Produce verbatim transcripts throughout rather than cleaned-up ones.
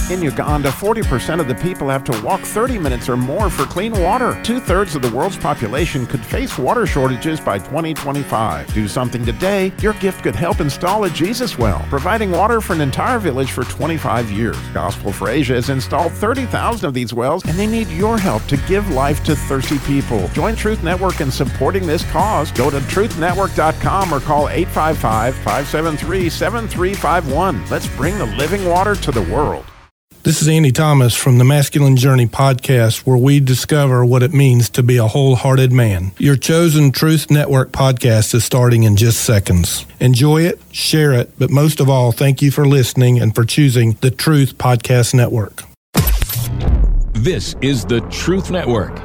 In Uganda, forty percent of the people have to walk thirty minutes or more for clean water. Two-thirds of the world's population could face water shortages by twenty twenty-five. Do something today. Your gift could help install a Jesus well, providing water for an entire village for twenty-five years. Gospel for Asia has installed thirty thousand of these wells, and they need your help to give life to thirsty people. Join Truth Network in supporting this cause. Go to truth network dot com or call eight five five, five seven three, seven three five one. Let's bring the living water to the world. This is Andy Thomas from the Masculine Journey podcast, where we discover what it means to be a wholehearted man. Your chosen Truth Network podcast is starting in just seconds. Enjoy it, share it, but most of all, thank you for listening and for choosing the Truth Podcast Network. This is the Truth Network.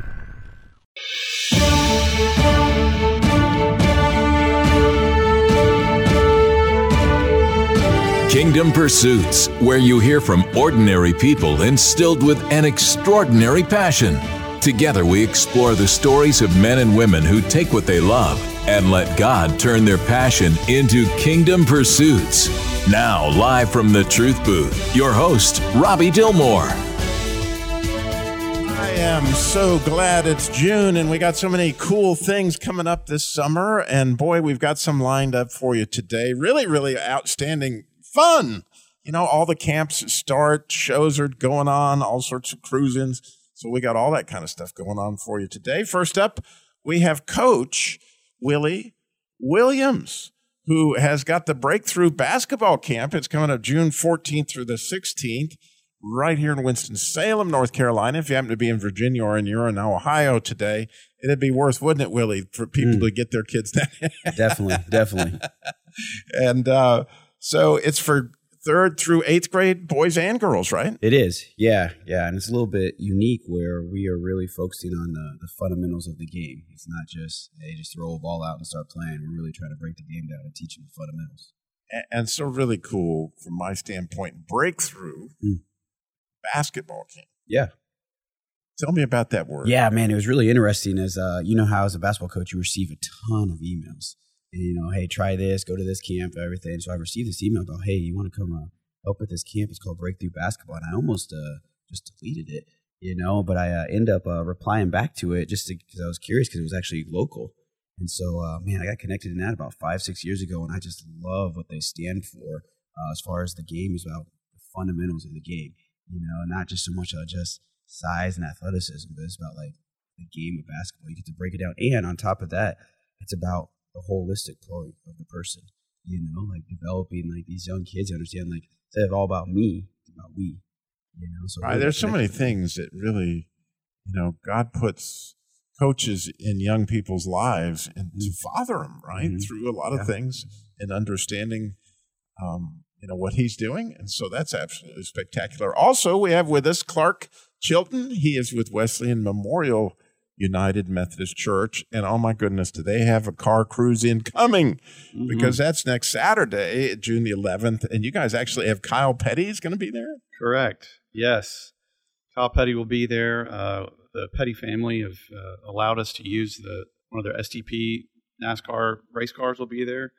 Kingdom Pursuits, where you hear from ordinary people instilled with an extraordinary passion. Together we explore the stories of men and women who take what they love and let God turn their passion into Kingdom Pursuits. Now, live from the Truth Booth, your host, Robbie Dillmore. I am so glad it's June and we got so many cool things coming up this summer. And boy, we've got some lined up for you today. Really, really outstanding fun. You know, all the camps start, shows are going on, all sorts of cruisings. So we got all that kind of stuff going on for you today. First up, we have Coach Willie Williams, who has got the Breakthrough Basketball Camp. It's coming up June fourteenth through the sixteenth, right here in Winston-Salem, North Carolina. If you happen to be in Virginia or in you're in Ohio today, it'd be worth, wouldn't it, Willie, for people mm. to get their kids down? Definitely, definitely. And uh, so it's for third through eighth grade boys and girls, right? It is, yeah, yeah. And it's a little bit unique where we are really focusing on the, the fundamentals of the game. It's not just, hey, just throw a ball out and start playing. We're really trying to break the game down and teach them the fundamentals. And, and so really cool from my standpoint, Breakthrough mm. Basketball Camp. Yeah. Tell me about that word. Yeah, man, it was really interesting. As uh, you know how as a basketball coach, you receive a ton of emails. And, you know, hey, try this, go to this camp, everything. So I received this email about, hey, you want to come uh, help at this camp? It's called Breakthrough Basketball. And I almost uh, just deleted it, you know, but I uh, end up uh, replying back to it just because I was curious because it was actually local. And so, uh, man, I got connected in that about five, six years ago, and I just love what they stand for uh, as far as the game is about the fundamentals of the game, you know, not just so much uh, just size and athleticism, but it's about, like, the game of basketball. You get to break it down. And on top of that, it's about the holistic point of the person, you know, like developing like these young kids understand like instead of all about me, it's about we, you know. So right, there's so many things that really, you know, God puts coaches in young people's lives and to father them, right, mm-hmm. through a lot of yeah. things and understanding, um, you know, what he's doing. And so that's absolutely spectacular. Also, we have with us Clark Chilton. He is with Wesleyan Memorial United Methodist Church, and oh my goodness, do they have a car cruise in coming? Mm-hmm. Because that's next Saturday, June the eleventh, and you guys actually have Kyle Petty is going to be there? Correct, yes. Kyle Petty will be there. Uh, the Petty family have uh, allowed us to use the one of their S T P NASCAR race cars will be there.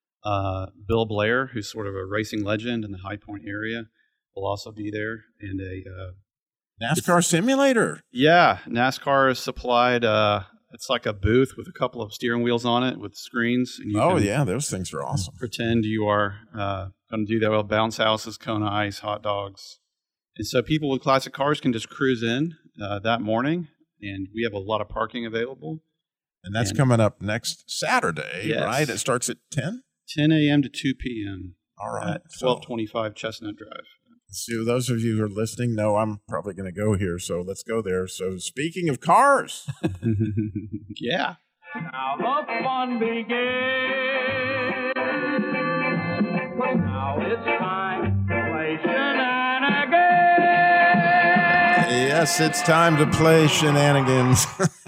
Uh, Bill Blair, who's sort of a racing legend in the High Point area, will also be there, and a uh, NASCAR it's, simulator. Yeah, NASCAR is supplied. Uh, it's like a booth with a couple of steering wheels on it with screens. And you oh, yeah, those things are awesome. Pretend you are uh, going to do that with bounce houses, Kona Ice, hot dogs. And so people with classic cars can just cruise in uh, that morning, and we have a lot of parking available. And that's and, coming up next Saturday, yes. right? It starts at ten? ten a.m. to two p.m. All right. At twelve twenty-five So. Chestnut Drive. So those of you who are listening know I'm probably going to go here, so let's go there. So speaking of cars. Yeah. Now the fun begins. Now it's time to play shenanigans. Yes, it's time to play shenanigans.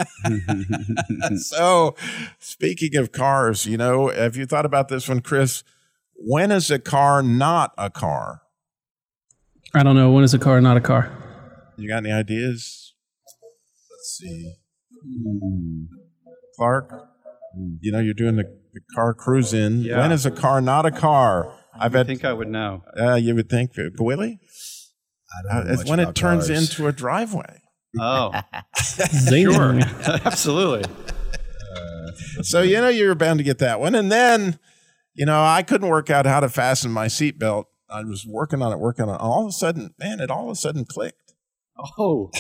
So speaking of cars, you know, have you thought about this one, Chris? When is a car not a car? I don't know. When is a car not a car? You got any ideas? Let's see. Mm. Clark, mm. you know, you're doing the, the car cruise in. Yeah. When is a car not a car? I bet, think I would know. Uh, you would think. Willie? I don't know it's much when about it turns cars. into a driveway. Oh, Zing. sure. Absolutely. So, you know, you're bound to get that one. And then, you know, I couldn't work out how to fasten my seatbelt. I was working on it, working on it. All of a sudden, man, it all of a sudden clicked. Oh,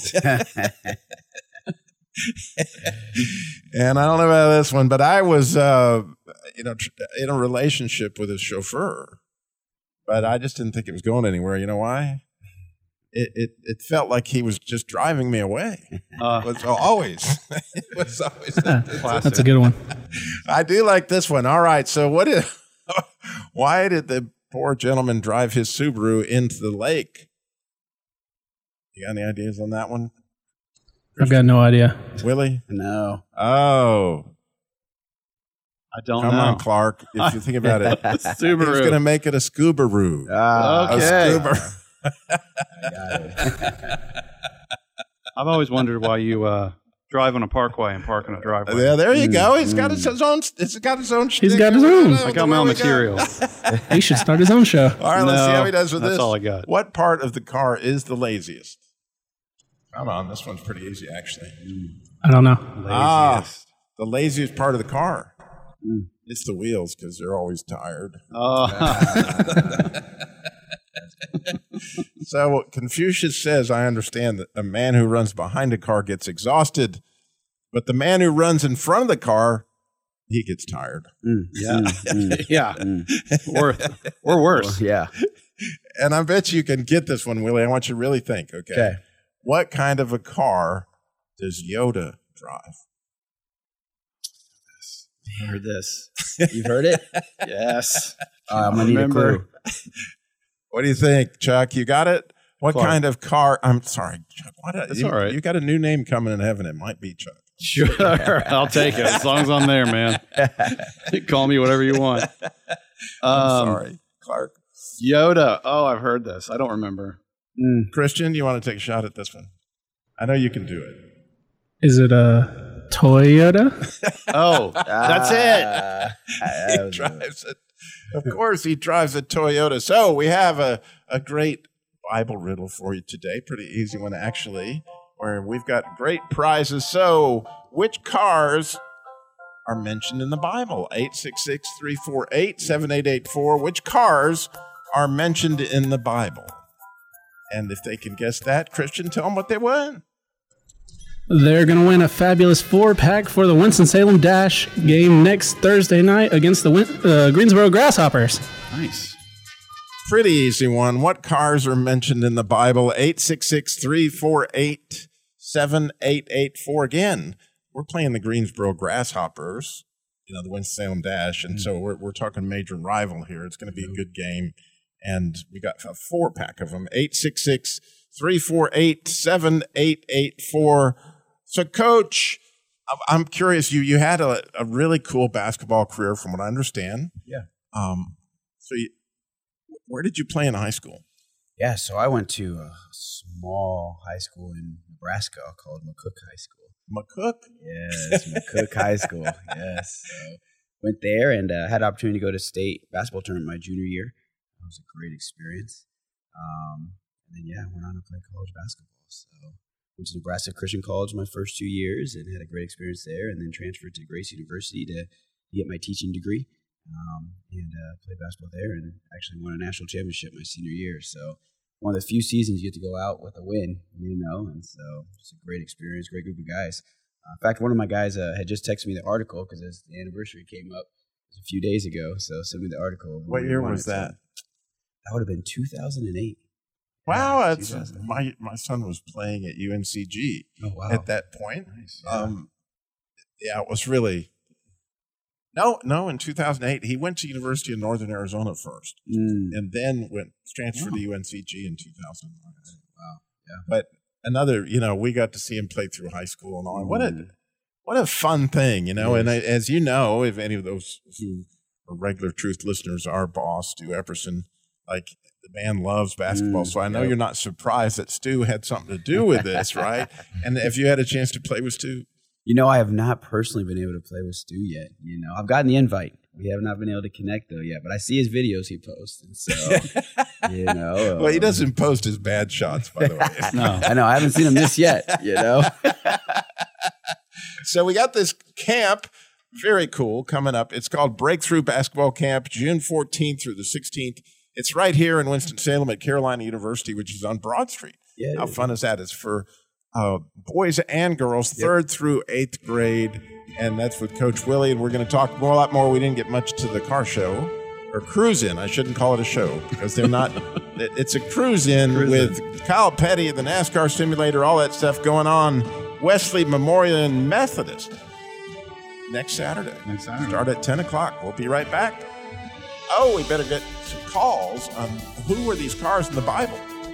And I don't know about this one, but I was, uh, you know, tr- in a relationship with a chauffeur, but I just didn't think it was going anywhere. You know why? It it, it felt like he was just driving me away. uh, It was always. It was always. That's a good one. I do like this one. All right. So what did? Why did the poor gentleman drive his Subaru into the lake? You got any ideas on that one, I've got no idea. Willie? No. Oh, I don't come know. on, Clark. If you think about it, Subaru. he's going to make it a Scubaroo. Ah, A Okay. scuba. I got it. I've always wondered why you uh, drive on a parkway and park in a driveway. Yeah, there you go. He's got his own. It's got his own. He's shtick. got his own. I got my own material. He should start his own show. All right, let's see No, how he does with that's this. all I got. What part of the car is the laziest? Come on, this one's pretty easy, actually. I don't know. Ah, Laziest. the laziest part of the car. It's the wheels because they're always tired. Oh, So Confucius says, I understand that a man who runs behind a car gets exhausted, but the man who runs in front of the car, he gets tired. Mm, Yeah. mm, mm, yeah. mm. or, or worse. Yeah. And I bet you can get this one, Willie. I want you to really think, okay? Okay. What kind of a car does Yoda drive? I heard this. You've heard it? Yes. Uh, I'm gonna need a Remember. clue. What do you think, Chuck? You got it? What Clark. kind of car? I'm sorry, Chuck. What a, That's you, all right. You got a new name coming in heaven. It might be Chuck. Sure. I'll take it as long as I'm there, man. Call me whatever you want. I'm Um, sorry, Clark. Yoda. Oh, I've heard this. I don't remember. Mm. Christian, you want to take a shot at this one? I know you can do it. Is it a Toyota? Oh, that's it. Ah, He that was- drives it. Of course, he drives a Toyota. So we have a, a great Bible riddle for you today. Pretty easy one, actually, where we've got great prizes. So which cars are mentioned in the Bible? eight six six, three four eight, seven eight eight four. Which cars are mentioned in the Bible? And if they can guess that, Christian, tell them what they won. They're going to win a fabulous four-pack for the Winston-Salem Dash game next Thursday night against the Win- uh, Greensboro Grasshoppers. Nice. Pretty easy one. What cars are mentioned in the Bible? eight six six, three four eight, seven eight eight four. Again, we're playing the Greensboro Grasshoppers, you know, the Winston-Salem Dash. And so we're, we're talking major rival here. It's going to be a good game. And we got a four pack of them. eight six six, three four eight, seven eight eight four. So, Coach, I'm curious. You you had a, a really cool basketball career, from what I understand. Yeah. Um. So, you, where did you play in high school? Yeah, so I went to a small high school in Nebraska called McCook High School. McCook. Yes, McCook High School. Yes. So went there and uh, had the opportunity to go to state basketball tournament my junior year. That was a great experience. Um, and then, yeah, went on to play college basketball. So went to Nebraska Christian College my first two years and had a great experience there, and then transferred to Grace University to get my teaching degree. Um, and uh, played basketball there, and actually won a national championship my senior year. So one of the few seasons you get to go out with a win, you know, and so it's a great experience, great group of guys. Uh, in fact, one of my guys uh, had just texted me the article because the anniversary came up a few days ago. So sent me the article. What year was that? That would have been two thousand eight. Wow, Yeah, that's, two thousand eight. my my son was playing at U N C G Oh, wow. at that point. Nice. Um, yeah, it was really. No, no. In two thousand eight, he went to University of Northern Arizona first, Mm. and then went transferred Wow. to U N C G in two thousand nine. Wow. Yeah. But another, you know, we got to see him play through high school and all. What a Mm. what a fun thing, you know. Yes. And I, as you know, if any of those who are regular Truth listeners, our boss Stu Epperson, like the man loves basketball, Mm, so I know yep. you're not surprised that Stu had something to do with this, right? And if you had a chance to play with Stu, You know, I have not personally been able to play with Stu yet. You know, I've gotten the invite. We have not been able to connect though yet, but I see his videos he posts. And so, you know. Well, he um, doesn't post his bad shots, by the way. No. I know. I haven't seen him miss yet, you know. So we got this camp, very cool, coming up. It's called Breakthrough Basketball Camp, June fourteenth through the sixteenth. It's right here in Winston-Salem at Carolina University, which is on Broad Street. Yeah, How fun is that? It's for uh, boys and girls, Yep. third through eighth grade, and that's with Coach Willie. And we're going to talk more, a lot more. We didn't get much to the car show or cruise in. I shouldn't call it a show because they're not. it- It's a cruise in Cruise with Kyle Petty, the NASCAR simulator, all that stuff going on. Wesley Memorial and Methodist next Saturday. Next Saturday. Start at ten o'clock. We'll be right back. Oh, we better get some calls on who were these cars in the Bible.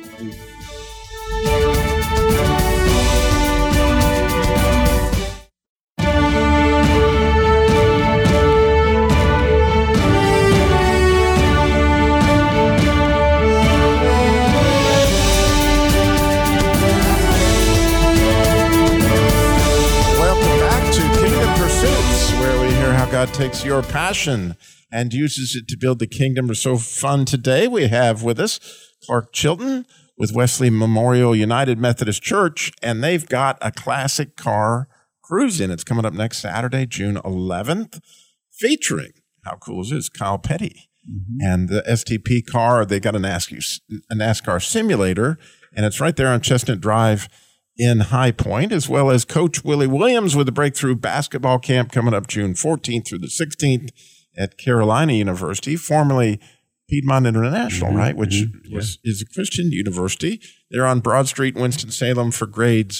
Welcome back to Kingdom Pursuits, where we hear how God takes your passion and uses it to build the kingdom. We're so fun today. We have with us Clark Chilton with Wesley Memorial United Methodist Church, and they've got a classic car cruise in. It's coming up next Saturday, June eleventh, featuring, how cool is this, Kyle Petty. And the S T P car, they got a NASCAR, a NASCAR simulator, and it's right there on Chestnut Drive in High Point, as well as Coach Willie Williams with the Breakthrough Basketball Camp coming up June fourteenth through the sixteenth at Carolina University, formerly Piedmont International, Mm-hmm, right, which mm-hmm, was, is a Christian university. They're on Broad Street in Winston-Salem for grades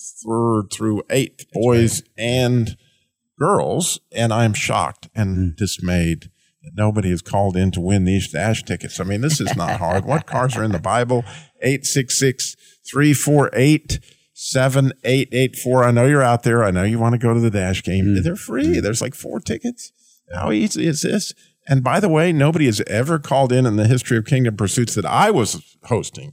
third through eighth, boys and girls. And I'm shocked and Mm. dismayed that nobody has called in to win these Dash tickets. I mean, this is not hard. What cars are in the Bible? eight six six, three four eight, seven eight eight four. I know you're out there. I know you want to go to the Dash game. Mm. They're free. There's like four tickets. How easy is this? And by the way, nobody has ever called in in the history of Kingdom Pursuits that I was hosting.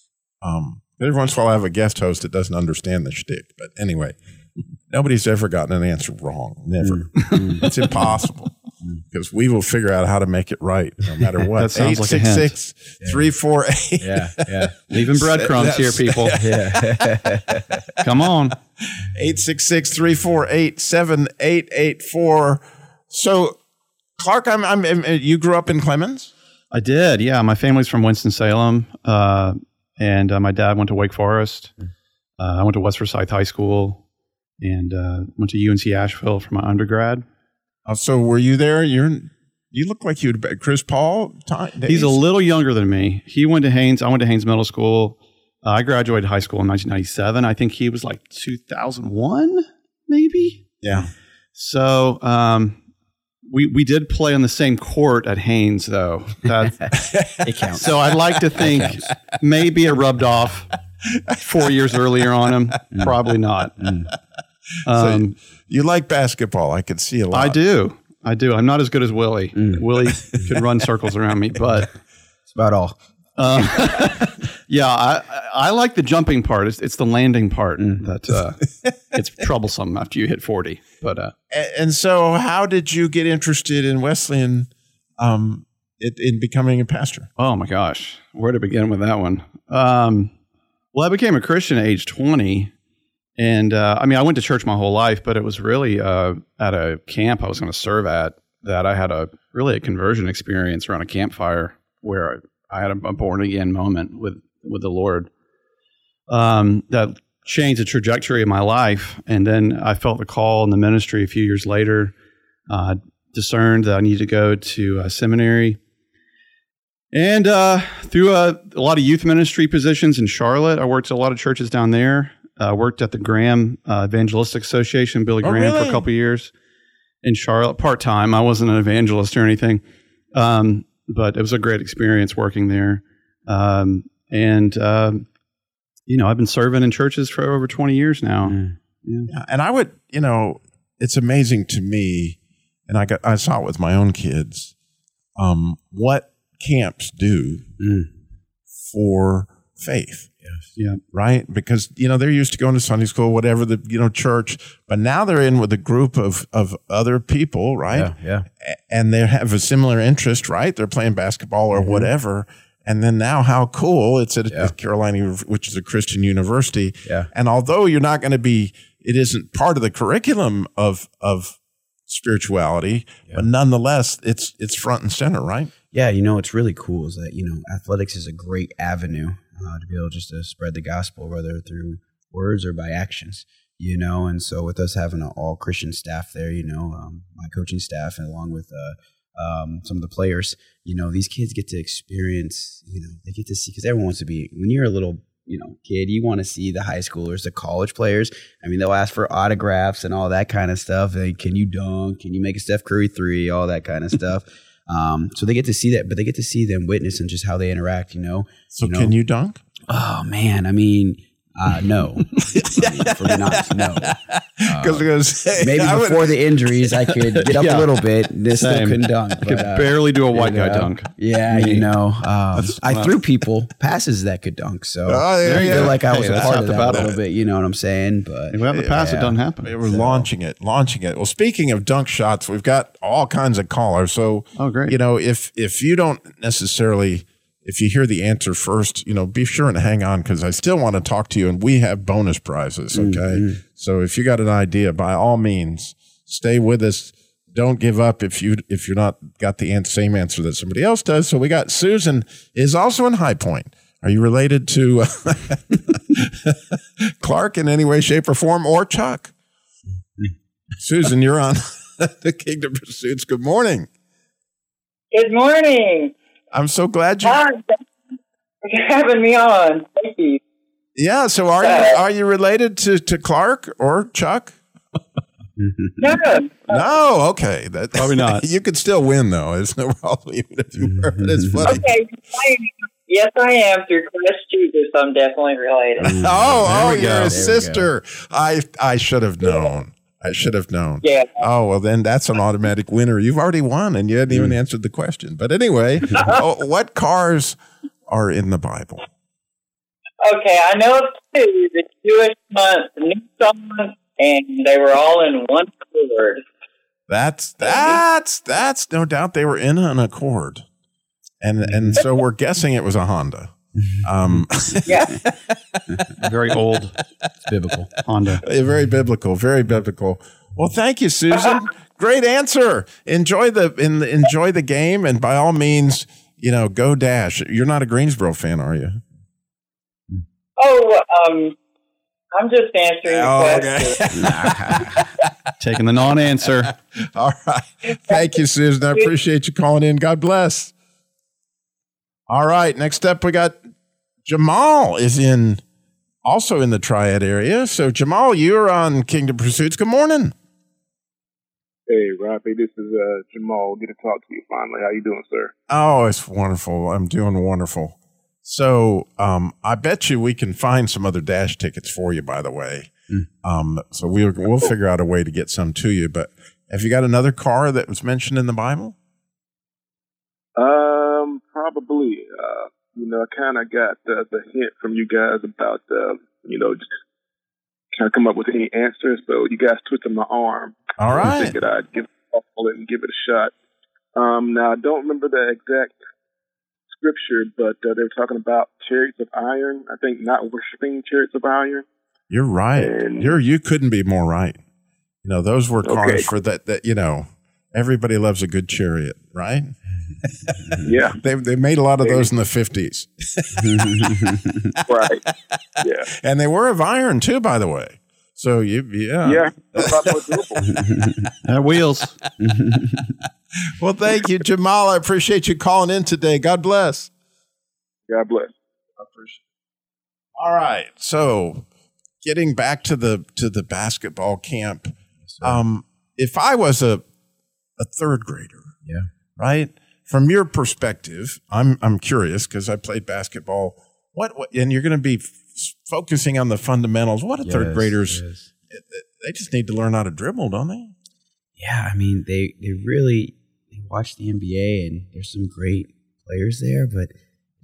Um, every once in a while I have a guest host that doesn't understand the shtick. But anyway, nobody's ever gotten an answer wrong. Never. It's impossible. Because we will figure out how to make it right, no matter what. That sounds like a hint. eight six six, three four eight. Yeah, yeah, Leaving breadcrumbs here, That's- people. yeah. Come on. eight six six, three four eight, seven eight eight four. So, Clark, I'm, I'm, you grew up in Clemens? I did, yeah. My family's from Winston-Salem, uh, and uh, my dad went to Wake Forest. Uh, I went to West Forsyth High School, and uh, went to U N C Asheville for my undergrad. Uh, so, were you there? You're, you look like you'd be Chris Paul. Time, He's a little younger than me. He went to Haynes. I went to Haynes Middle School. Uh, I graduated high school in nineteen ninety-seven. I think he was like two thousand one, maybe. Yeah. So um, we we did play on the same court at Haynes, though. That, It counts. so I'd like to think maybe it rubbed off four years earlier on him. Probably not. Um, You like basketball. I could see a lot. I do. I do. I'm not as good as Willie. Willie could run circles around me, but That's about all. um, yeah, I, I like the jumping part. It's, it's the landing part that uh, it's troublesome after you hit forty. But uh, A- And so, how did you get interested in Wesleyan um, in, in becoming a pastor? oh my gosh, where to begin with that one? Um, well, I became a Christian at age twenty. And uh, I mean, I went to church my whole life, but it was really uh, at a camp I was going to serve at that I had a really a conversion experience around a campfire where I had a, a born again moment with with the Lord um, that changed the trajectory of my life. And then I felt the call in the ministry a few years later. Uh, discerned that I needed to go to a seminary. And uh, through a, a lot of youth ministry positions in Charlotte, I worked at a lot of churches down there. I uh, worked at the Graham uh, Evangelistic Association, Billy Oh, Graham, for really? a couple of years in Charlotte, part-time. I wasn't an evangelist or anything, um, but it was a great experience working there. Um, and, um, you know, I've been serving in churches for over twenty years now. Yeah, and I would, you know, it's amazing to me, and I got I saw it with my own kids, um, what camps do Mm. for faith. Yes. Yeah. Right? Because, you know, they're used to going to Sunday school, whatever, the, you know, church, but now they're in with a group of, of other people, right? Yeah. yeah. And they have a similar interest, right? They're playing basketball or Mm-hmm. whatever. And then now how cool it's at, Yeah. at Carolina, which is a Christian university. Yeah. And although you're not going to be, it isn't part of the curriculum of, of spirituality, Yeah. but nonetheless, it's, it's front and center, right? Yeah, you know, what's really cool is that, you know, athletics is a great avenue uh, to be able just to spread the gospel, whether through words or by actions, you know. And so with us having an all Christian staff there, you know, um, my coaching staff and along with uh, um, some of the players, you know, these kids get to experience, you know, they get to see, because everyone wants to be, when you're a little, you know, kid, you want to see the high schoolers, the college players. I mean, they'll ask for autographs and all that kind of stuff. Like, can you dunk? Can you make a Steph Curry three? All that kind of stuff. Um, so they get to see that, but they get to see them witness and just how they interact, you know? So you know? can you dunk? Oh man. I mean, uh, no, I mean, for being honest, no. Because I was say, Maybe I would- before the injuries, I could get up Yeah. a little bit. This still Same. couldn't dunk. I could but, uh, barely do a white you guy know, dunk. Yeah, Me. you know, um, I wow. threw people passes that could dunk. So Oh, yeah, I yeah. feel like I Hey, was a that's part half of the that a battle. little bit. You know what I'm saying? But If we have the pass, yeah. it doesn't happen. They were launching it, launching it. Well, speaking of dunk shots, we've got all kinds of callers. So, Oh, great. you know, if if you don't necessarily, if you hear the answer first, you know, be sure and hang on because I still want to talk to you, and we have bonus prizes. Okay, Mm-hmm. so if you got an idea, by all means, stay with us. Don't give up if you if you're not got the an- same answer that somebody else does. So we got Susan is also in High Point. Are you related to Clark in any way, shape, or form, or Chuck? Susan, you're on the Kingdom Pursuits. Good morning. Good morning. I'm so glad you. Hi, thanks for having me on. Thank you. Yeah. So are you are you related to, to Clark or Chuck? No, No. Okay. That, Probably not. You could still win though. It's no problem even if you were. But it's funny. okay. I am. Yes, I am through Chris Jesus. I'm definitely related. Oh, oh, we you're go. a There we sister. I I should have known. I should have known. Yeah. Oh, well, then that's an automatic winner. You've already won, and you hadn't even answered the question. But anyway, oh, what cars are in the Bible? Okay, I know two, the Jewish month, Nissan, and they were all in one accord. That's that's that's no doubt they were in an Accord, and and so we're guessing it was a Honda. Um, Yeah. Very old It's biblical. Honda. very biblical, very biblical. Well, thank you, Susan. Great answer. Enjoy the in, enjoy the game, and by all means, you know, go Dash. You're not a Greensboro fan, are you? Oh, um, I'm just answering the Oh, question. okay. Taking the non-answer. All right. Thank you, Susan. I appreciate you calling in. God bless. All right. Next up, we got Jamal is in also in the Triad area. So, Jamal, you're on Kingdom Pursuits. Good morning. Hey, Robbie, this is uh, Jamal. Good to talk to you finally. How you doing, sir? Oh, it's wonderful. I'm doing wonderful. So, um, I bet you we can find some other Dash tickets for you, by the way. Um, so we'll, we'll figure out a way to get some to you. But have you got another car that was mentioned in the Bible? Um, probably. Uh, you know, I kind of got the, the hint from you guys about, uh, you know, just kind of come up with any answers. So you guys twisted my arm. All I right. figured I'd give it a call and give it a shot. Um, now, I don't remember the exact scripture, but uh, they were talking about chariots of iron. I think not worshiping chariots of iron. You're right. And- You're you couldn't be more right. You know, those were cars Okay. for that that you know, everybody loves a good chariot, right? Yeah, They they made a lot of those in the fifties. right. Yeah, And they were of iron too, by the way. So you yeah. yeah. That's a lot more doable. At wheels. Well, thank you, Jamal. I appreciate you calling in today. God bless. God bless. I appreciate it. All right. So getting back to the to the basketball camp. Um, if I was a a third grader, Yeah. right? From your perspective, I'm I'm curious because I played basketball. What, what and you're going to be f- focusing on the fundamentals. What do third Yes, graders? yes. They just need to learn how to dribble, don't they? Yeah, I mean, they, they really they watch the N B A and there's some great players there, but it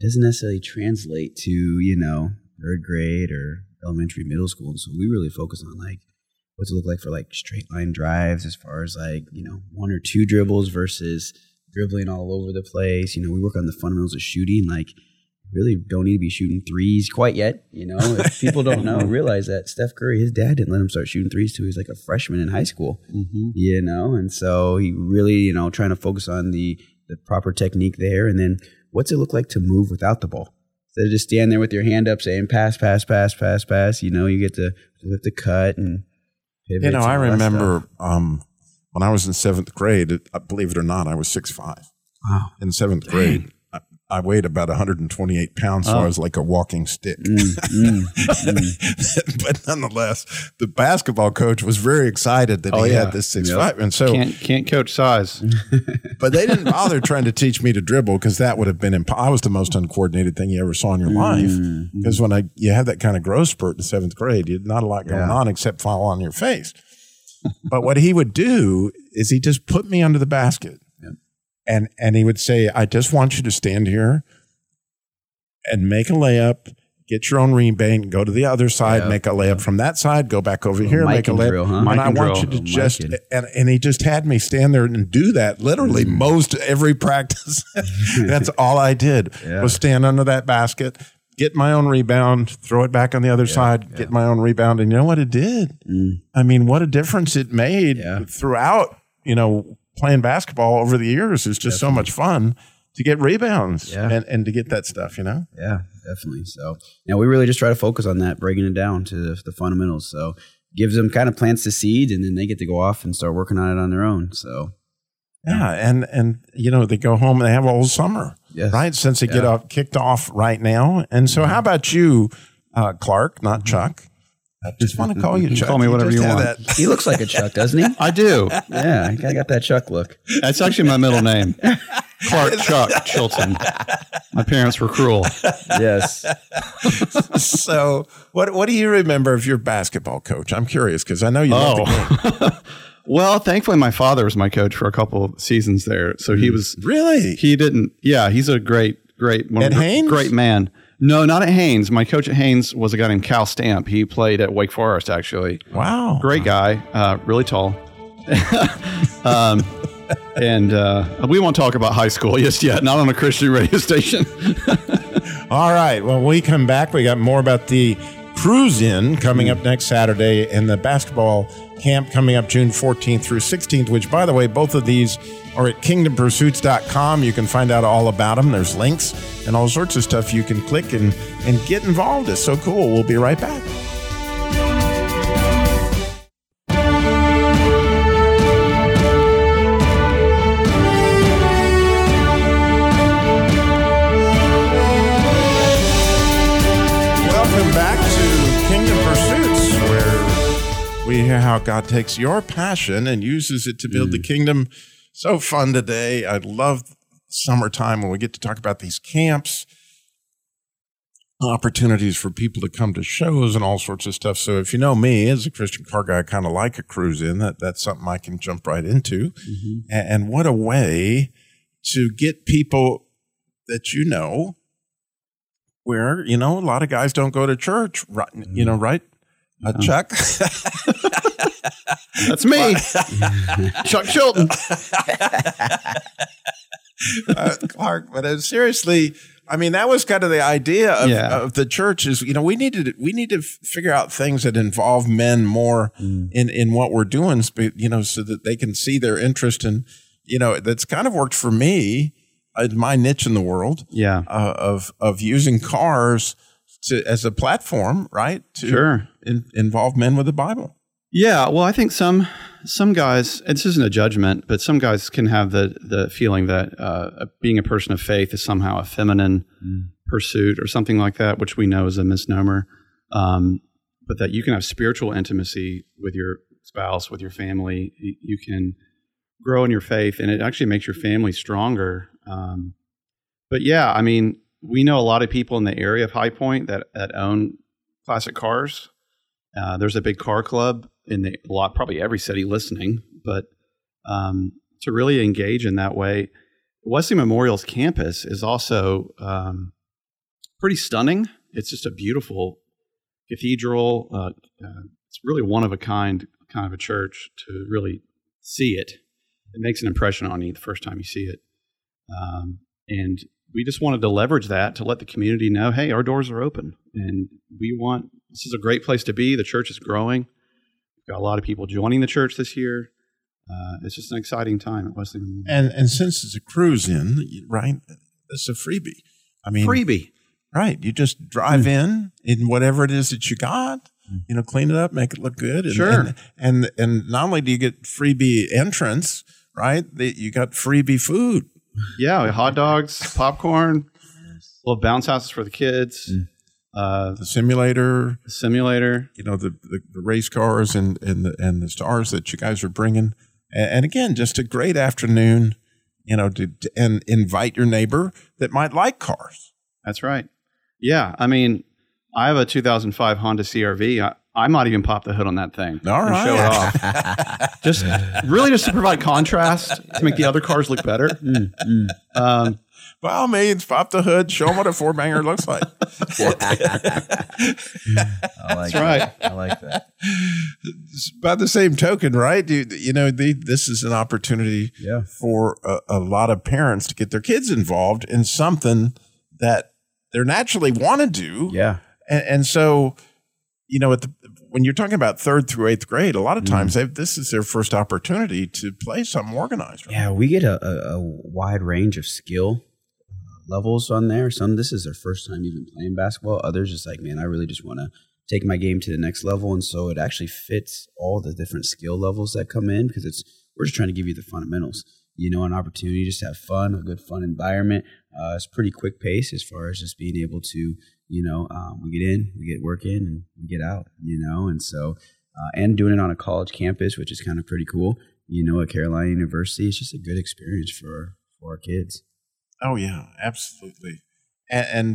doesn't necessarily translate to, you know, third grade or elementary, middle school. And so we really focus on like what's it look like for like straight line drives as far as like, you know, one or two dribbles versus dribbling all over the place. You know, we work on the fundamentals of shooting. Like, really don't need to be shooting threes quite yet. You know, if people don't know, realize that Steph Curry, his dad didn't let him start shooting threes till he was like a freshman in high school. Mm-hmm. You know, and so he really, you know, trying to focus on the the proper technique there. And then what's it look like to move without the ball? Instead of just stand there with your hand up saying pass, pass, pass, pass, pass. You know, you get to lift the cut and pivot. You know, I remember um, when I was in seventh grade, it, believe it or not, I was six foot five. Wow. In seventh grade. I, I weighed about one hundred twenty-eight pounds, so oh. I was like a walking stick. Mm, mm, mm. But nonetheless, the basketball coach was very excited that Oh, he yeah. had this six Yep. five, and so Can't can't coach size. but they didn't bother trying to teach me to dribble because that would have been imp- I was the most uncoordinated thing you ever saw in your life. Because when I you have that kind of growth spurt in seventh grade, you not a lot going Yeah. on except fall on your face. But what he would do is he just put me under the basket, Yep. and and he would say, "I just want you to stand here and make a layup." Get your own rebound, go to the other side, Yep. make a layup from that side, go back over here, make a Mic and layup. drill, huh? And Mic I and want drill. you to Oh, just, mic and, and he just had me stand there and do that literally most every practice. That's all I did Yeah. was stand under that basket, get my own rebound, throw it back on the other side, get my own rebound. And you know what it did? Mm. I mean, what a difference it made Yeah. throughout, you know, playing basketball over the years. It's just so much fun to get rebounds Yeah. and, and to get that stuff, you know? Yeah, definitely. So, yeah, we really just try to focus on that, breaking it down to the, the fundamentals. So, gives them kind of plants the seed, and then they get to go off and start working on it on their own. So, Yeah, and and you know they go home and they have a whole summer, Yes. right? Since they get Yeah. off, kicked off right now. And so, how about you, uh, Clark? Not Chuck. I just want to call you Chuck. call me whatever just you have want. that- he looks like a Chuck, doesn't he? I do. Yeah, I got that Chuck look. That's actually my middle name. Clark Chuck Chilton. My parents were cruel. Yes. so, what what do you remember of your basketball coach? I'm curious because I know you love the game. Oh. Well, thankfully, my father was my coach for a couple of seasons there. So he was, Really? he didn't, yeah, he's a great, great, one of At the- Haynes? great man. No, not at Haynes. My coach at Haynes was a guy named Cal Stamp. He played at Wake Forest, actually. Wow. Great guy, uh, really tall. um, and uh, we won't talk about high school just yet, not on a Christian radio station. All right. Well, when we come back, we got more about the Cruise In coming up next Saturday and the basketball camp coming up June fourteenth through sixteenth, which, by the way, both of these are at kingdom pursuits dot com. You can find out all about them. There's links and all sorts of stuff you can click and, and get involved. It's so cool. We'll be right back. Welcome back to Kingdom Pursuits, where we hear how God takes your passion and uses it to build the kingdom. So fun today. I love summertime when we get to talk about these camps, opportunities for people to come to shows and all sorts of stuff. So if you know me as a Christian car guy, I kind of like a cruise in. That that's something I can jump right into. Mm-hmm. And, and what a way to get people that you know, where, you know, a lot of guys don't go to church, right? You know, right? Uh, Chuck? That's me, Chuck Chilton. uh, Clark, but uh, seriously, I mean, that was kind of the idea of, Yeah. of the church is, you know, we need to, we need to f- figure out things that involve men more Mm. in, in what we're doing, sp- you know, so that they can see their interest in, you know, that's kind of worked for me, uh, my niche in the world Yeah, uh, of, of using cars to, as a platform, right? To sure. in, involve men with the Bible. Yeah, well, I think some some guys, and this isn't a judgment, but some guys can have the the feeling that uh, being a person of faith is somehow a feminine mm. pursuit or something like that, which we know is a misnomer. Um, but that you can have spiritual intimacy with your spouse, with your family. You, you can grow in your faith, and it actually makes your family stronger. Um, but yeah, I mean, we know a lot of people in the area of High Point that, that own classic cars. Uh, there's a big car club in the, a lot, probably every city listening, but um, to really engage in that way, Wesley Memorial's campus is also um, pretty stunning. It's just a beautiful cathedral. Uh, uh, it's really one of a kind kind of a church to really see it. It makes an impression on you the first time you see it. Um, and we just wanted to leverage that to let the community know, hey, our doors are open. And we want, this is a great place to be. The church is growing. We've got a lot of people joining the church this year. Uh, it's just an exciting time at Wesley Memorial. And and since it's a cruise in, right, it's a freebie. I mean, freebie. Right. You just drive in in whatever it is that you got, you know, clean it up, make it look good. And, Sure. And, and, and not only do you get freebie entrance, right, they, you got freebie food. Yeah, hot dogs, popcorn, little bounce houses for the kids. Mm. Uh, the simulator, the simulator, you know, the, the, the race cars and, and, the, and the stars that you guys are bringing. And, and again, just a great afternoon, you know, to, to, and invite your neighbor that might like cars. That's right. Yeah. I mean, I have a two thousand five Honda C R V. I, I might even pop the hood on that thing All and right. show it off. Just really just to provide contrast, to make the other cars look better. Mm, mm. Um, By all means, pop the hood, show them what a four banger looks like. I like That's right. that. I like that. By the same token, right? You, you know, the, this is an opportunity Yeah. for a, a lot of parents to get their kids involved in something that they naturally want to do. Yeah. And, and so, you know, at the, when you're talking about third through eighth grade, a lot of times they this is their first opportunity to play something organized. Right? Yeah, we get a, a, a wide range of skill uh, levels on there. Some, this is their first time even playing basketball. Others just like, man, I really just want to take my game to the next level. And so it actually fits all the different skill levels that come in because it's we're just trying to give you the fundamentals. You know, an opportunity just to have fun, a good fun environment. Uh, it's pretty quick pace as far as just being able to, you know, um, we get in, we get work in, and we get out, you know, and so, uh, and doing it on a college campus, which is kind of pretty cool, you know, at Carolina University. It's just a good experience for, for our kids. Oh, yeah, absolutely. And, and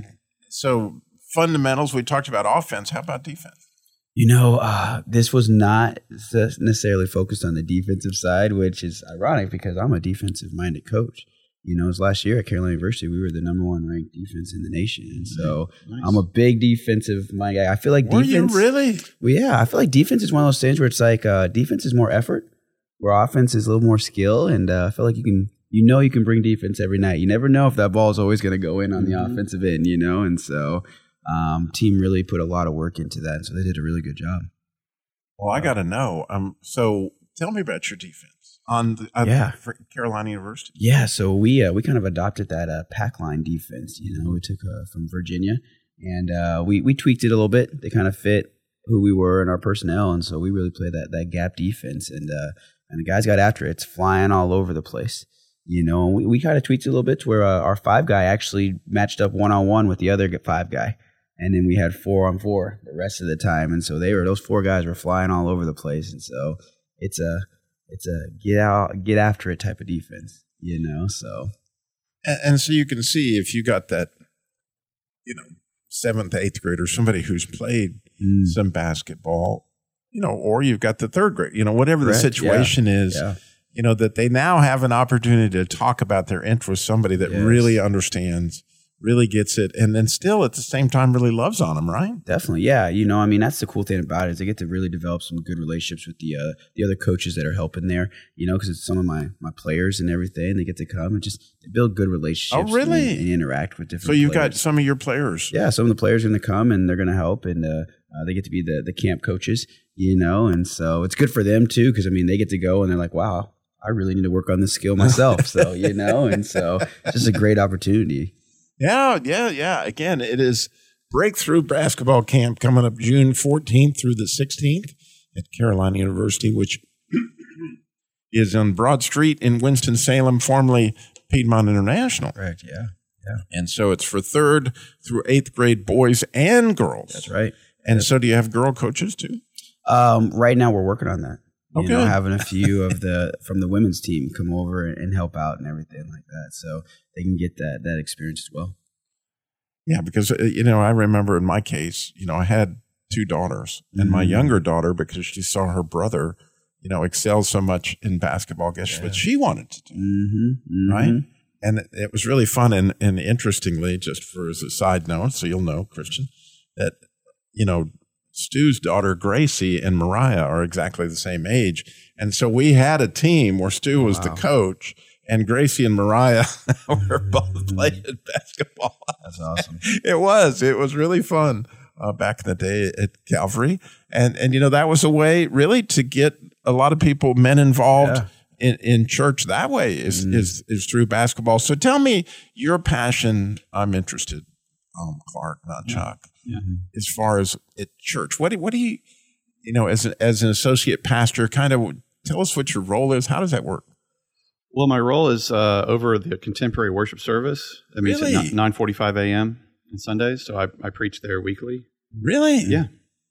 so fundamentals, we talked about offense. How about defense? You know, uh, this was not necessarily focused on the defensive side, which is ironic because I'm a defensive-minded coach. You know, it was last year at Carolina University, we were the number one ranked defense in the nation. And so nice. I'm a big defensive mind guy. I feel like were defense. You really? Well, yeah, I feel like defense is one of those things where it's like uh, defense is more effort, where offense is a little more skill. And uh, I feel like you can, you know, you can bring defense every night. You never know if that ball is always going to go in on the mm-hmm. offensive end, you know? And so um, team really put a lot of work into that. And so they did a really good job. Well, I got to know. Um, so tell me about your defense. On the uh, yeah. for Carolina University. Yeah, so we uh, we kind of adopted that uh, pack line defense. You know, we took uh, from Virginia, and uh, we we tweaked it a little bit. They kind of fit who we were and our personnel, and so we really played that that gap defense. And uh, and the guys got after it. It's flying all over the place. You know, and we, we kind of tweaked it a little bit to where uh, our five guy actually matched up one on one with the other five guy, and then we had four on four the rest of the time. And so they were those four guys were flying all over the place, and so it's a It's a get out, get after it type of defense, you know. So, and, and so you can see if you got that, you know, seventh, eighth grader, somebody who's played mm. some basketball, you know, or you've got the third grade, you know, whatever the Correct. situation yeah. is, yeah. you know, that they now have an opportunity to talk about their interests, somebody that yes. really understands, really gets it, and then still at the same time really loves on them, right? Definitely, yeah. You know, I mean, that's the cool thing about it is they get to really develop some good relationships with the uh, the other coaches that are helping there. You know, because it's some of my my players and everything. They get to come and just build good relationships. Oh, really? And, and interact with different. So you've players. got some of your players. Yeah, some of the players are going to come and they're going to help, and uh, uh, they get to be the the camp coaches. You know, and so it's good for them too because I mean they get to go and they're like, wow, I really need to work on this skill myself. So you know, and so it's just a great opportunity. Yeah, yeah, yeah. Again, it is Breakthrough Basketball Camp coming up June fourteenth through the sixteenth at Carolina University, which is on Broad Street in Winston-Salem, formerly Piedmont International. Correct, yeah. yeah. And so it's for third through eighth grade boys and girls. That's right. And That's so do you have girl coaches too? Um, right now we're working on that. You okay. know, having a few of the from the women's team come over and help out and everything like that, so they can get that that experience as well. Yeah, because you know, I remember in my case, you know, I had two daughters, and mm-hmm. my younger daughter, because she saw her brother, you know, excel so much in basketball, guess yeah. what she wanted to do, mm-hmm. Mm-hmm. right? And it, it was really fun. And, and interestingly, just for as a side note, so you'll know, Christian, that, you know, Stu's daughter, Gracie, and Mariah are exactly the same age. And so we had a team where Stu was wow. the coach, and Gracie and Mariah were both playing basketball. That's awesome. It was. It was really fun uh, back in the day at Calvary. And, and, you know, that was a way really to get a lot of people, men involved yeah. in, in church that way is, mm. is, is through basketball. So tell me your passion. I'm interested, um, Clark, not yeah. Chuck. Yeah. As far as at church, what do, what do you, you know, as, a, as an associate pastor, kind of tell us what your role is. How does that work? Well, my role is uh, over the contemporary worship service. That means really? At nine forty-five a.m. on Sundays. So I, I preach there weekly. Really? Yeah.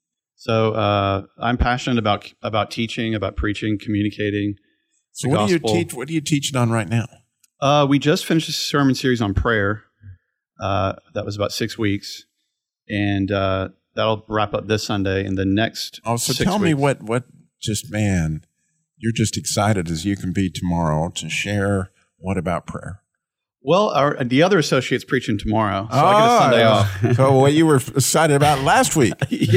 So uh, I'm passionate about about teaching, about preaching, communicating. So what gospel. do you teach? What are you teaching on right now? Uh, we just finished a sermon series on prayer. Uh, that was about six weeks. And uh, that'll wrap up this Sunday and the next Oh, so six tell me weeks. what, what just, man, you're just excited as you can be tomorrow to share what about prayer? Well, our, the other associate's preaching tomorrow, so oh, I get a Sunday off. So what you were excited about last week.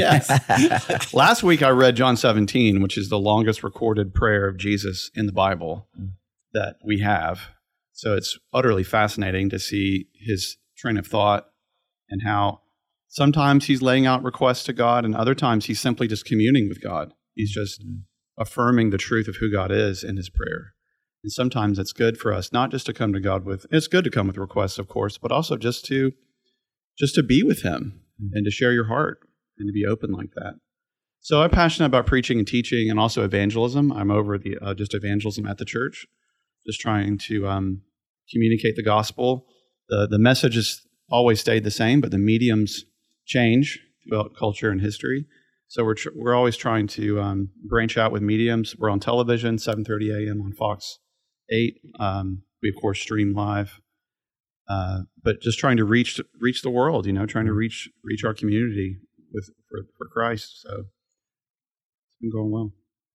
Yes. Last week I read John seventeen, which is the longest recorded prayer of Jesus in the Bible that we have. So it's utterly fascinating to see his train of thought and how sometimes he's laying out requests to God, and other times he's simply just communing with God. He's just mm. affirming the truth of who God is in his prayer. And sometimes it's good for us not just to come to God with, it's good to come with requests, of course, but also just to just to be with him mm. and to share your heart and to be open like that. So I'm passionate about preaching and teaching and also evangelism. I'm over the uh, just evangelism at the church, just trying to um, communicate the gospel. The, the message has always stayed the same, but the mediums change throughout culture and history. So we're tr- we're always trying to um, branch out with mediums. We're on television, seven thirty a.m. on Fox eight. Um, we, of course, stream live. Uh, but just trying to reach reach the world, you know, trying to reach reach our community with for, for Christ. So it's been going well.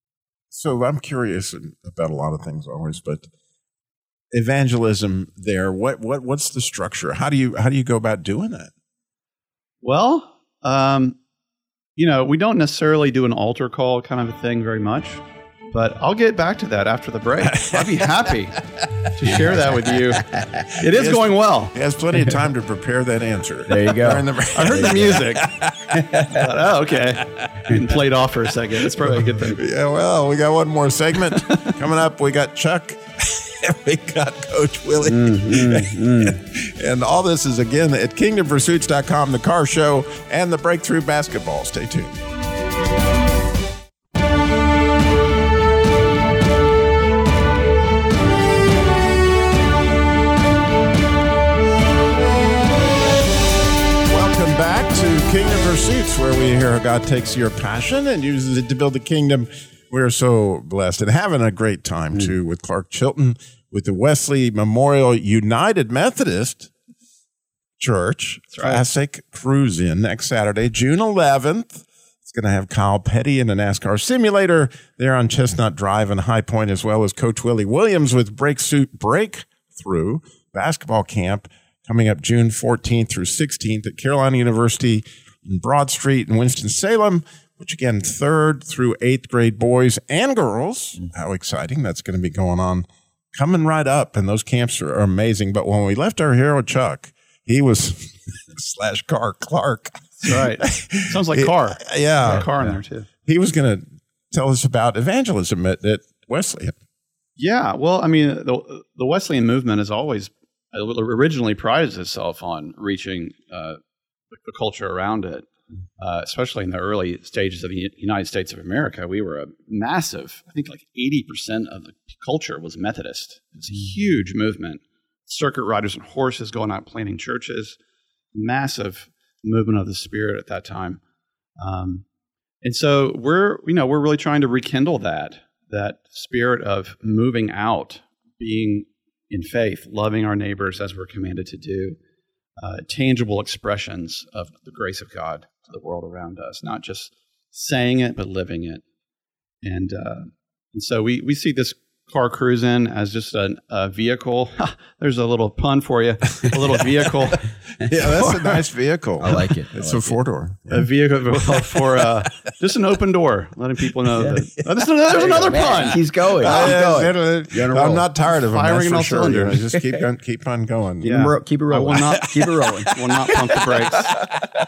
So I'm curious about a lot of things always, but evangelism there, what what what's the structure? How do you how do you go about doing that? Well, um, you know, we don't necessarily do an altar call kind of a thing very much, but I'll get back to that after the break. I'd be happy to share that with you. It is has, going well. He has plenty of time to prepare that answer. There you go. The I heard the music. Thought, oh, okay. And played off for a second. That's probably a good thing. Yeah, well, we got one more segment coming up. We got Chuck. We got Coach Willie. Mm, mm, mm. And all this is, again, at kingdom pursuits dot com, the car show, and the Breakthrough Basketball. Stay tuned. Welcome back to Kingdom Pursuits, where we hear how God takes your passion and uses it to build the kingdom. We're so blessed and having a great time, too, with Clark Chilton, with the Wesley Memorial United Methodist Church right. Classic Cruise-In next Saturday, June eleventh. It's going to have Kyle Petty in a NASCAR simulator there on Chestnut Drive in High Point, as well as Coach Willie Williams with Breakthrough Breakthrough Basketball Camp coming up June fourteenth through sixteenth at Carolina University in Broad Street in Winston-Salem. Which, again, third through eighth grade boys and girls. How exciting that's going to be going on. Coming right up, and those camps are amazing. But when we left our hero, Chuck, he was slash car Clark. That's right. Sounds like car. Yeah. There's a car in there, too. He was going to tell us about evangelism at, at Wesleyan. Yeah. Well, I mean, the, the Wesleyan movement has always originally prided itself on reaching uh, the culture around it. Uh, especially in the early stages of the United States of America, we were a massive, I think like eighty percent of the culture was Methodist. It's a huge movement. Circuit riders and horses going out planting churches, massive movement of the Spirit at that time. Um, and so we're, you know, we're really trying to rekindle that, that spirit of moving out, being in faith, loving our neighbors as we're commanded to do, uh, tangible expressions of the grace of God to the world around us, not just saying it, but living it. And uh, and so we, we see this car cruising as just a, a vehicle. There's a little pun for you. A little vehicle. Yeah, that's a nice vehicle. I like it. I It's like a four door. A vehicle for uh, just an open door, letting people know that. Oh, there's, there's another pun. He's going. Uh, He's yeah, going. You're on a I'm roll. not tired of them. Firing That's on for all sure. cylinders. You know, just keep on, keep on going. Keep, 'em ro- keep it I rolling. will not keep it rolling. Will not pump the brakes.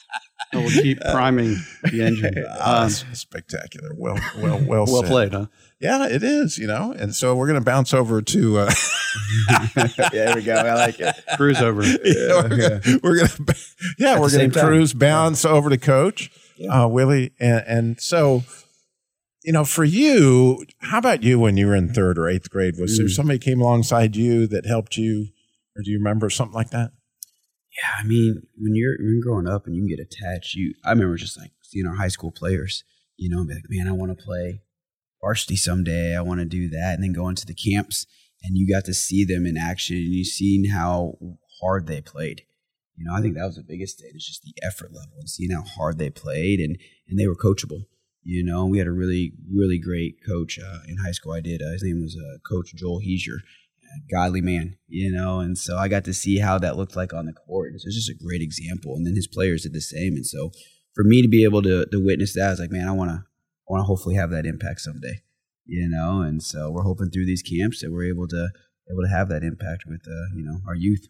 I will keep priming the engine. Ah, Um, that's spectacular. Well, well, well, well said. played, huh? Yeah, it is. You know, and so we're going to bounce over to. Uh, Yeah, there we go. I like it. Cruise over. yeah, we're gonna, we're gonna, yeah, At we're the going same to time. cruise bounce over to Coach uh, Willie, and, and so, you know, for you, how about you when you were in third or eighth grade? Was there Mm. somebody came alongside you that helped you, or do you remember something like that? Yeah, I mean, when you're when you're growing up and you can get attached, you I remember just like seeing our high school players, you know, and be like, man, I want to play varsity someday. I want to do that, and then go into the camps, and you got to see them in action, and you seen how hard they played. You know, I think that was the biggest thing. It's just the effort level and seeing how hard they played, and and they were coachable. You know, we had a really really great coach uh, in high school. I did. Uh, his name was uh, Coach Joel Heiser. Godly man, you know, and so I got to see how that looked like on the court. So it's just a great example. And then his players did the same. And so for me to be able to to witness that, I was like, man, I want to I want to hopefully have that impact someday, you know. And so we're hoping through these camps that we're able to able to have that impact with uh, you know, our youth.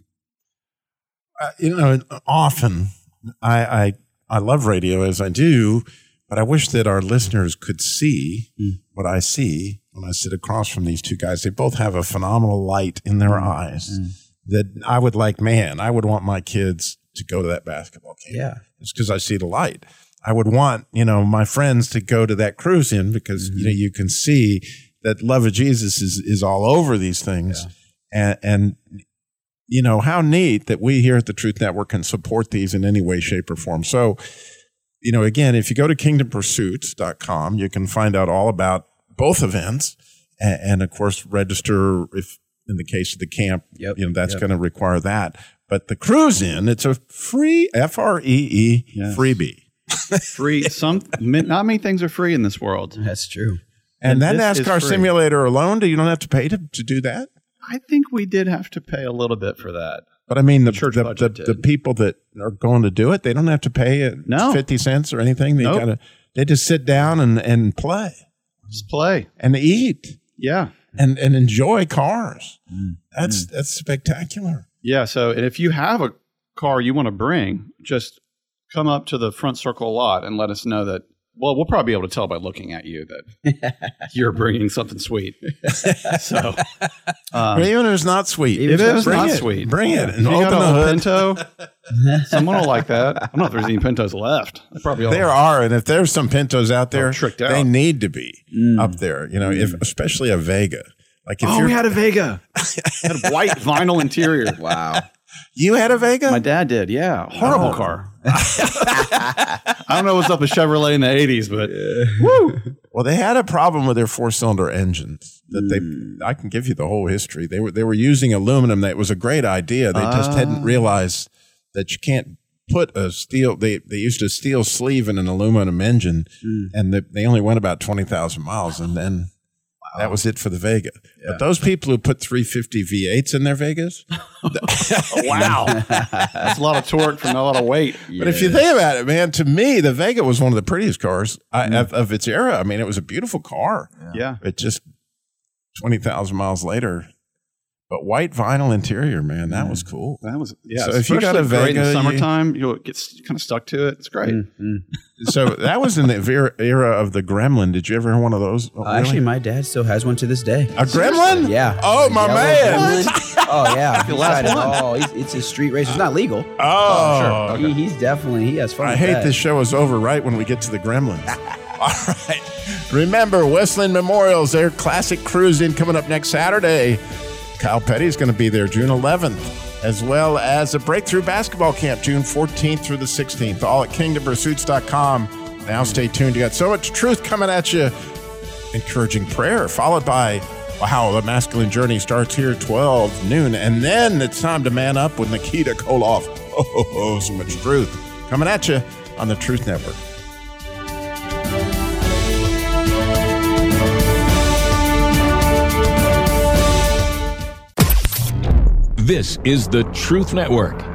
Uh, you know, often I, I I love radio as I do, but I wish that our listeners could see Mm. what I see when I sit across from these two guys. They both have a phenomenal light in their eyes Mm. that I would like, man, I would want my kids to go to that basketball camp. Yeah. It's because I see the light. I would want, you know, my friends to go to that cruise in because, Mm-hmm. you know, you can see that love of Jesus is, is all over these things. And, and, you know, how neat that we here at the Truth Network can support these in any way, shape, or form. So, you know, again, if you go to kingdom pursuits dot com, you can find out all about both events and, and of course, register if in the case of the camp, Yep. you know, that's Yep. going to require that. But the cruise in, it's a free F R E E Yes. freebie. Free. Some not many things are free in this world. That's true. And, And that this is NASCAR free. simulator alone, do you don't have to pay to, to do that? I think we did have to pay a little bit for that. But I mean, the, Church the, the, budget the did. people that are going to do it, they don't have to pay uh, No. fifty cents or anything. They Nope. gotta, they just sit down and, and play Just play. and eat Yeah. and, and enjoy cars. Mm. That's that's spectacular. Yeah. So, and if you have a car you want to bring, just come up to the front circle lot and let us know that. Well, we'll probably be able to tell by looking at you that you're bringing something sweet. So, um, But even if it's not sweet, it is bring not it. sweet. Bring it If and you open got the a hood. Pinto, someone will like that. I don't know if there's any Pintos left. They probably all There are, and if there's some Pintos out there, Oh, tricked they out. need to be up there. You know, if especially a Vega. Like if Oh, you're, we had a Vega. Had a white vinyl interior. Wow. you had a Vega. My dad did. Yeah. Horrible Oh. car. I don't know what's up with Chevrolet in the eighties, but Well, they had a problem with their four-cylinder engines. That Hmm. they, I can give you the whole history. They were they were using aluminum. That was a great idea. They just Ah. hadn't realized that you can't put a steel. They they used a steel sleeve in an aluminum engine, Hmm. and they, they only went about twenty thousand miles, and then that was it for the Vega. But those people who put three fifty V eights in their Vegas, wow. That's a lot of torque for not a lot of weight. but if you think about it, man, to me, the Vega was one of the prettiest cars I, Hmm. of, of its era. I mean, it was a beautiful car. Yeah. It just twenty thousand miles later. But white vinyl interior, man, that was cool. That was, yeah. So if you got a especially great Vega, in you- the summertime, you'll get kind of stuck to it. It's great. So that was in the ver- era of the Gremlin. Did you ever hear one of those? Oh, Uh, Actually, my dad still has one to this day. a Gremlin? Yeah. Oh, my Yellow man. Gremlin. Oh yeah. He's last got it. one. Oh, he's, it's a street race. It's not legal. Oh, He, he's definitely he has fun. I with hate that. this show is over right when we get to the Gremlins. All right. Remember, Westland Memorials, their classic cruise in coming up next Saturday. Kyle Petty is going to be there June eleventh, as well as a breakthrough basketball camp June fourteenth through the sixteenth, all at kingdom pursuits dot com. Now stay tuned. You got so much truth coming at you. Encouraging prayer, followed by, wow, the masculine journey starts here at twelve noon. And then it's time to man up with Nikita Koloff. Oh, oh, oh, so much truth coming at you on the Truth Network. This is the Truth Network.